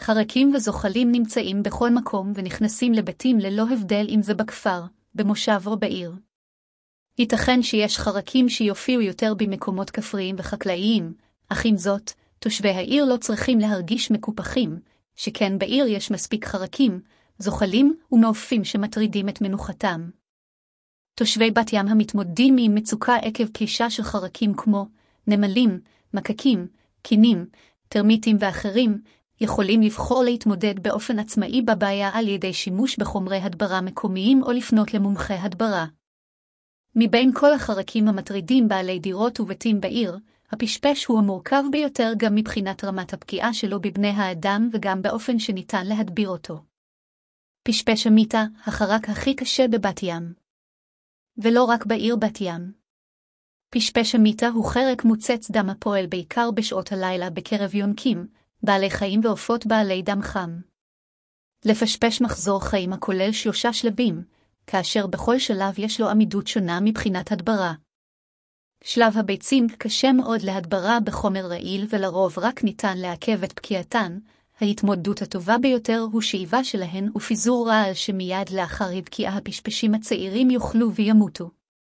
חרקים וזוחלים נמצאים בכל מקום ונכנסים לבתים ללא הבדל אם זה בכפר, במושב או בעיר. ייתכן שיש חרקים שיופיעו יותר במקומות כפריים וחקלאיים, אך עם זאת, תושבי העיר לא צריכים להרגיש מקופחים, שכן בעיר יש מספיק חרקים, זוחלים ומעופים שמטרידים את מנוחתם. תושבי בת ים המתמודדים עם מצוקה עקב פלישה של חרקים כמו נמלים, מקקים, קינים, טרמיטים ואחרים, יכולים לבחור להתמודד באופן עצמאי בבעיה על ידי שימוש בחומרי הדברה מקומיים או לפנות למומחי הדברה. מבין כל החרקים המטרידים בעלי דירות ובתים בעיר, הפשפש הוא המורכב ביותר גם מבחינת רמת הפגיעה שלו בבני האדם וגם באופן שניתן להדביר אותו. פשפש המיטה, החרק הכי קשה בבת ים. ולא רק בעיר בת ים. פשפש המיטה הוא חרק מוצץ דם הפועל בעיקר בשעות הלילה בקרב יונקים, בעלי חיים ועופות בעלי דם חם. לפשפש מחזור חיים הכולל 3 שלבים, כאשר בכל שלב יש לו עמידות שונה מבחינת הדברה. שלב הביצים קשה מאוד להדברה בחומר רעיל ולרוב רק ניתן לעכב את פקיעתן. ההתמודדות הטובה ביותר הוא שאיבה שלהן ופיזור רעל שמיד לאחר הבקיעה הפשפשים הצעירים יאכלו וימותו.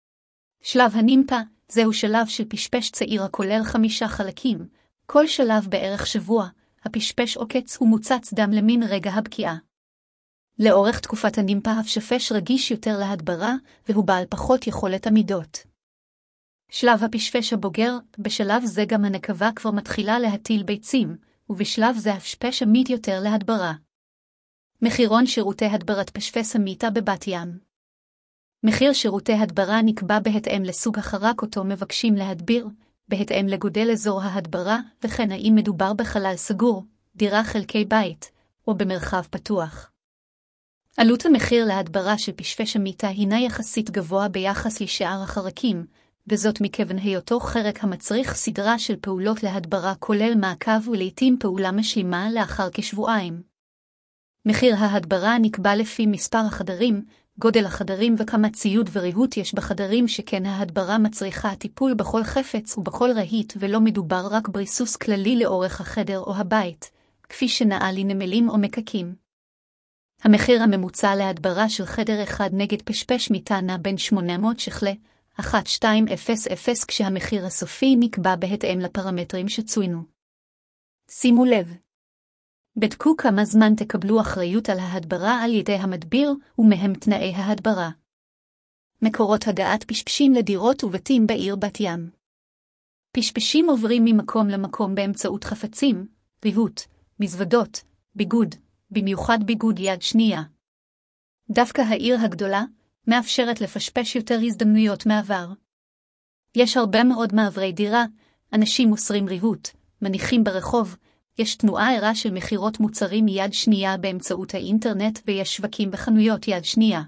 שלב הנימפה, זהו שלב של פשפש צעיר הכולל 5 חלקים, כל שלב בערך שבוע, הפשפש עוקץ ומוצץ דם למין רגע הבקיעה. לאורך תקופת הנימפה הפשפש רגיש יותר להדברה והוא בעל פחות יכולת עמידות. שלב הפשפש הבוגר, בשלב זה גם הנקבה כבר מתחילה להטיל ביצים, ובשלב זה הפשפש עמיד יותר להדברה. מחירון שירותי הדברת פשפש המיטה בבת ים. מחיר שירותי הדברה נקבע בהתאם לסוג החרק אותו מבקשים להדביר, בהתאם לגודל אזור ההדברה, וכן האם מדובר בחלל סגור, דירה חלקי בית, או במרחב פתוח. עלות המחיר להדברה של פשפש המיטה הינה יחסית גבוה ביחס לשאר החרקים, וזאת מכיוון היותו חרק המצריך סדרה של פעולות להדברה כולל מעקב ולעיתים פעולה משלימה לאחר כשבועיים. מחיר ההדברה נקבע לפי מספר החדרים, גודל החדרים וכמה ציוד וריהוט יש בחדרים שכן ההדברה מצריכה טיפול בכל חפץ ובכל רהיט ולא מדובר רק בריסוס כללי לאורך החדר או הבית, כפי שנעה לנמלים או מקקים. המחיר הממוצע להדברה של חדר אחד נגד פשפש מיטה נע בין 800 ש"ח 1200 כשהמחיר הסופי נקבע בהתאם לפרמטרים שצוינו. שימו לב. בדקו כמה זמן תקבלו אחריות על ההדברה על ידי המדביר ומהם תנאי ההדברה. מקורות הגעת פשפשים לדירות ובתים בעיר בת ים. פשפשים עוברים ממקום למקום באמצעות חפצים, ריהוט, מזוודות, ביגוד, במיוחד ביגוד יד שנייה. דווקא העיר הגדולה מאפשרת לפשפש יותר הזדמנויות מעבר. יש הרבה מאוד מעברי דירה, אנשים מוסרים ריהוט, מניחים ברחוב, יש תנועה ערה של מחירות מוצרים יד שנייה באמצעות האינטרנט ויש שווקים בחנויות יד שנייה.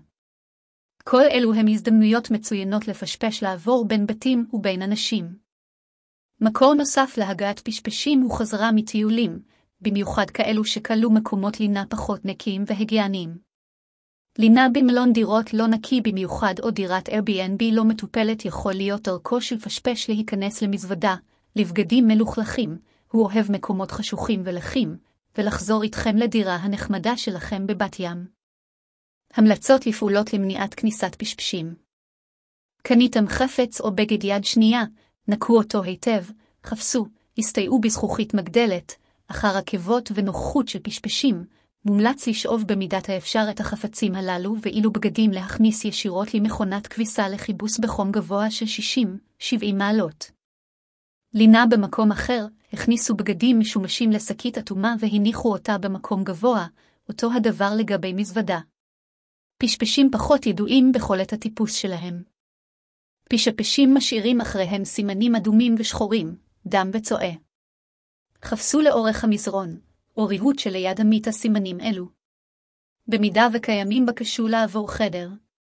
כל אלו הם הזדמנויות מצוינות לפשפש לעבור בין בתים ובין אנשים. מקור נוסף להגעת פשפשים הוא חזרה מטיולים, במיוחד כאלו שקלו מקומות לינה פחות נקיים והגייניים. לינה במלון דירות לא נקי במיוחד או דירת Airbnb לא מטופלת יכול להיות דרכו של פשפש להיכנס למזוודה, לבגדים מלוכלכים, הוא אוהב מקומות חשוכים ולחים, ולחזור איתכם לדירה הנחמדה שלכם בבת ים. המלצות לפעולות למניעת כניסת פשפשים. קניתם חפץ או בגד יד שנייה, נקו אותו היטב, חפשו, הסתייעו בזכוכית מגדלת, אחר עקבות ונוכחות של פשפשים, מומלץ לשאוב במידת האפשר את החפצים הללו ואילו בגדים להכניס ישירות למכונת כביסה לחיבוס בחום גבוה של 60-70 מעלות. לינה במקום אחר, הכניסו בגדים משומשים לשקית אטומה והניחו אותה במקום גבוה, אותו הדבר לגבי מזוודה. פשפשים פחות ידועים ביכולת הטיפוס שלהם. פשפשים משאירים אחריהם סימנים אדומים ושחורים, דם וצואה. חפשו לאורך המזרון, או ריהוט שליד המיטה סימנים אלו. במידה וקיימים בקשו לעבור חדר.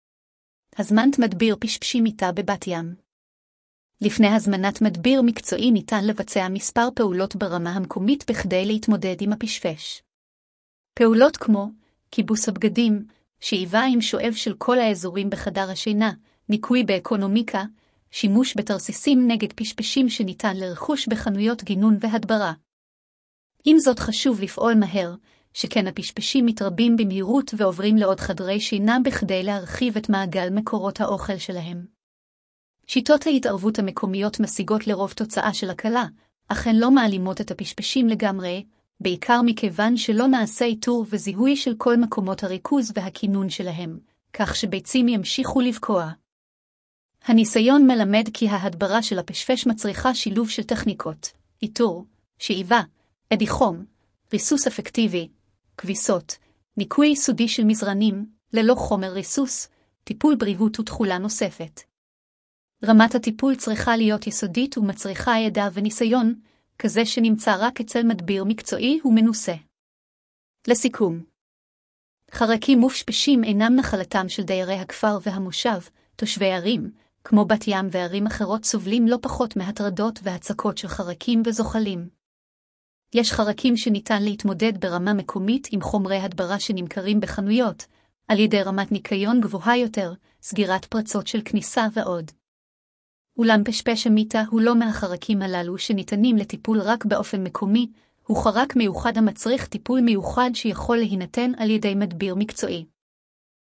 הזמנת מדביר פשפשים מיטה בבת ים. לפני הזמנת מדביר מקצועי ניתן לבצע מספר פעולות ברמה המקומית בכדי להתמודד עם הפשפש. פעולות כמו כיבוס הבגדים, שאיבה עם שואב של כל האזורים בחדר השינה, ניקוי באקונומיקה, שימוש בתרסיסים נגד פשפשים שניתן לרכוש בחנויות גינון והדברה. עם זאת חשוב לפעול מהר, שכן הפשפשים מתרבים במהירות ועוברים לעוד חדרי שינה בכדי להרחיב את מעגל מקורות האוכל שלהם. שיטות ההתערבות המקומיות משיגות לרוב תוצאה של הקלה, אך הן לא מעלימות את הפשפשים לגמרי, בעיקר מכיוון שלא נעשה איתור וזיהוי של כל מקומות הריכוז והכינון שלהם, כך שביצים ימשיכו לבקוע. הניסיון מלמד כי ההדברה של הפשפש מצריכה שילוב של טכניקות, איתור, שאיבה, אדי חום, ריסוס אפקטיבי, כביסות, ניקוי יסודי של מזרנים, ללא חומר ריסוס, טיפול בריהוט ותכולה נוספת. רמת הטיפול צריכה להיות יסודית ומצריכה ידע וניסיון, כזה שנמצא רק אצל מדביר מקצועי ומנוסה. לסיכום, חרקים מופשפשים אינם נחלתם של דיירי הכפר והמושב, תושבי ערים, כמו בת ים וערים אחרות סובלים לא פחות מהטרדות והצקות של חרקים וזוחלים. יש חרקים שניתן להתמודד ברמה מקומית עם חומרי הדברה שנמכרים בחנויות, על ידי רמת ניקיון גבוהה יותר, סגירת פרצות של כניסה ועוד. אולם פשפש המיטה הוא לא מהחרקים הללו שניתנים לטיפול רק באופן מקומי, הוא חרק מיוחד המצריך טיפול מיוחד שיכול להינתן על ידי מדביר מקצועי.